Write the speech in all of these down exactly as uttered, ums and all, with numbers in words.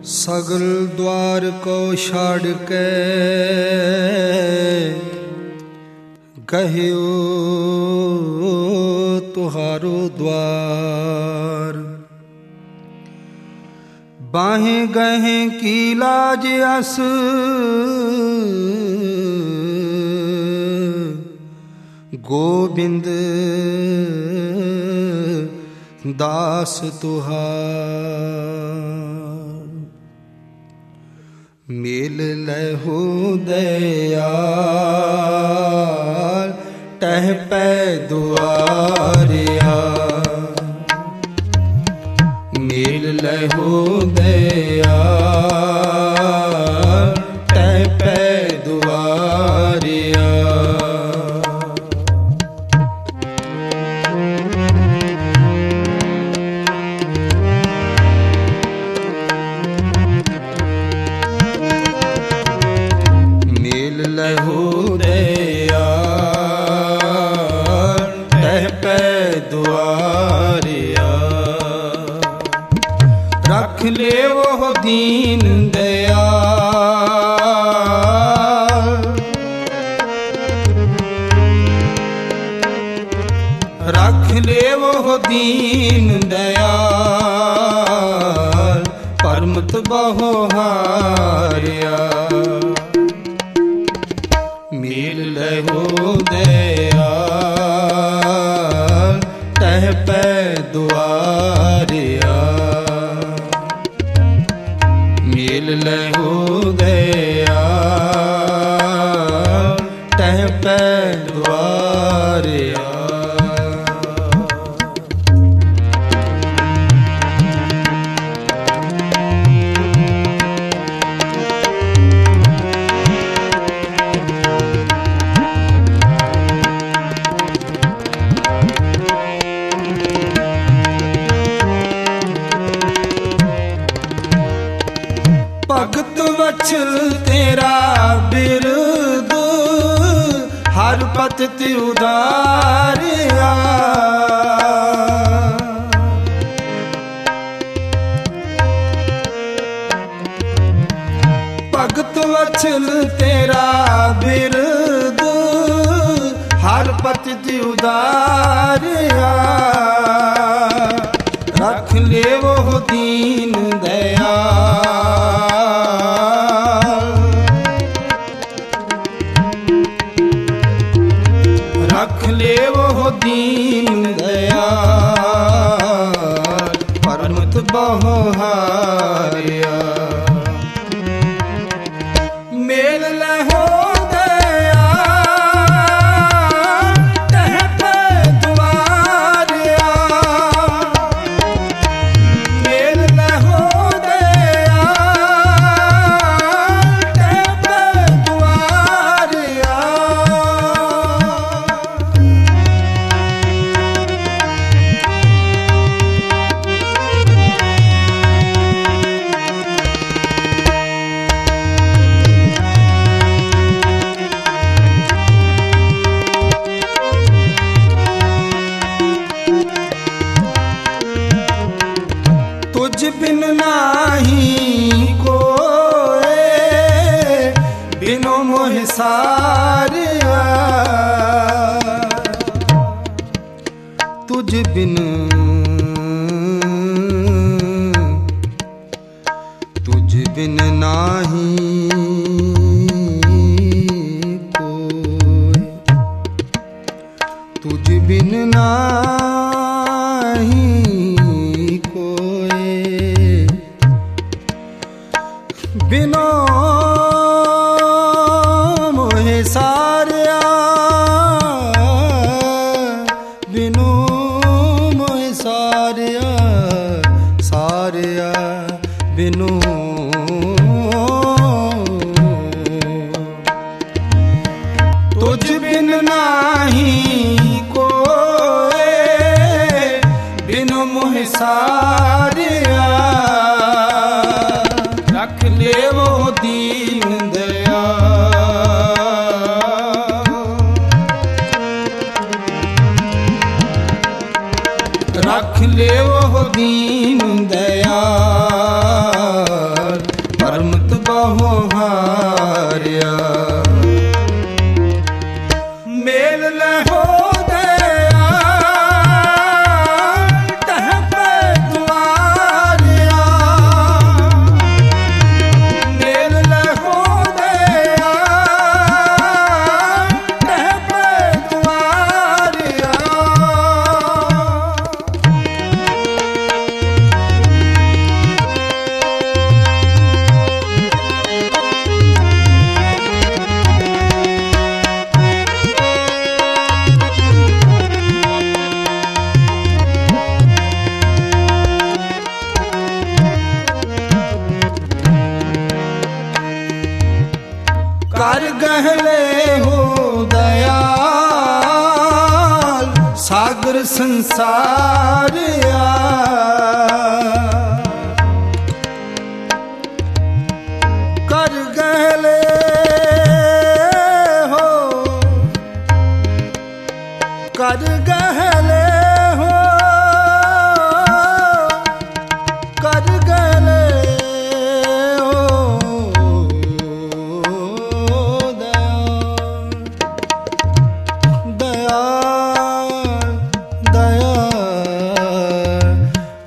सगल द्वार को छाड़ के कहियो तुहारो द्वार। बाहें गहें की लाज अस गोबिंद दास तुहार। मेल लहो दयाल टह पै दुआरिया। मेल लहो दयाल टह पै दुआरिया। लहो दयाल टह पै दुआरिया। रख ले वो दीन दयाल। रख ले वो दीन दयाल परमत बहु हारिया। मेल लहो दयाल टह पै दुआरिया। मेल लहो दयाल टह पै दुआरिया। भगत वत्सल तेरा बिरद हर पत उदारिया। भगत वत्सल तेरा बिरद हर पत उदारिया। रख ले वो दीन दयाल। रख ले वो दीन दयाल परमत बहु हारिया। मेल लहो दयाल टह पै दुआरिया। मेल लहो दयाल टह पै दुआरिया। तुझ बिन नाही कोई बिनो मोह सारिया। तुझ बिन तुझ बिन नाही कोई। तुझ बिन नाही बिनो मोहे सारिया। बिनो मोहे सारिया सारिया बिनो। तुझ बिन नाही कोई बिनो मोहे सारिया। रख ले वो दीन दयाल। रख ले वो दीन दयाल गहले हो दयाल सागर संसार आ कर गहले हो कर गहले हो कर गहले हो दयाल दयाल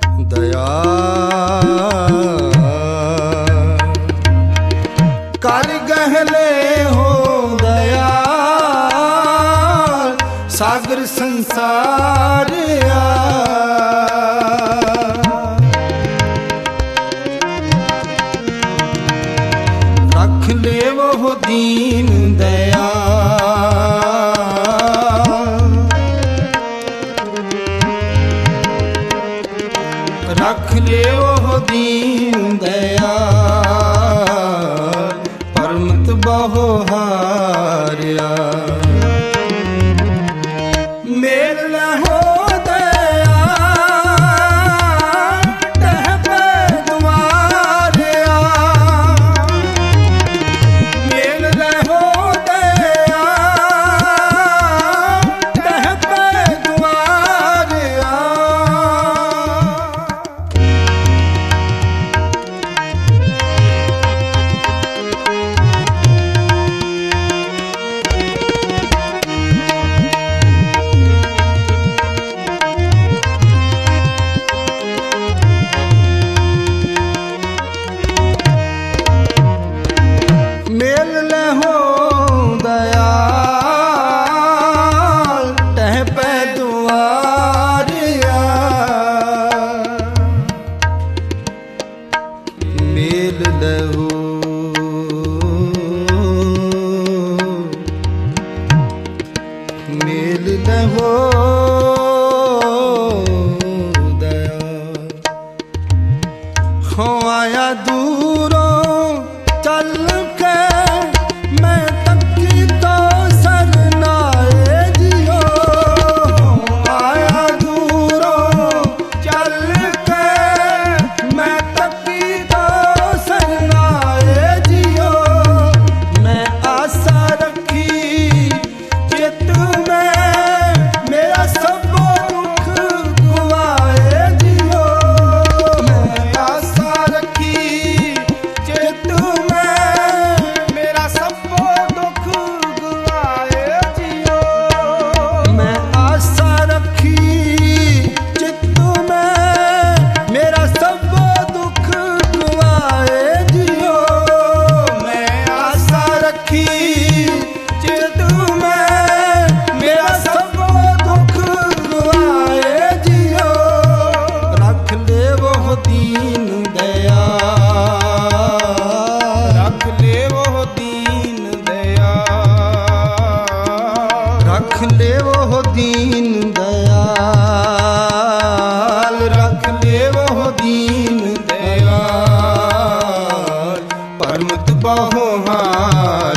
दयाल कर गहले हो दयाल सागर संसार आ रख ले वो दीन दयाल रख ले वो दीन दयाल परमत बहु हारिया मेल हो दयाल टह पे द्वारिया मेल हो दयाल टह पे द्वारिया मेल हो दयाल टह पे दुआरिया मेल लहो मेल लहो दयाल हो आया दूरों चल के मैं तकी तो सरनाए जियो आया दूरों चल के मैं तकी तो सरनाए जियो मैं आशा रखी चित में मेरा सब दुख गुवाए जियो मैं आशा रखी चित मेरा सब दुख गुवाए जियो मैं आशा रखी चित्त में मेरा सब दुख गुवाए जियो मैं आशा रखी चित्त में मेरा सब दुख गुवाए जियो रख ले वो दीन दयाल रख ले वो दीन दयाल रख ले वो दीन दयाल रख ले वो दीन दयाल परमत बहु हार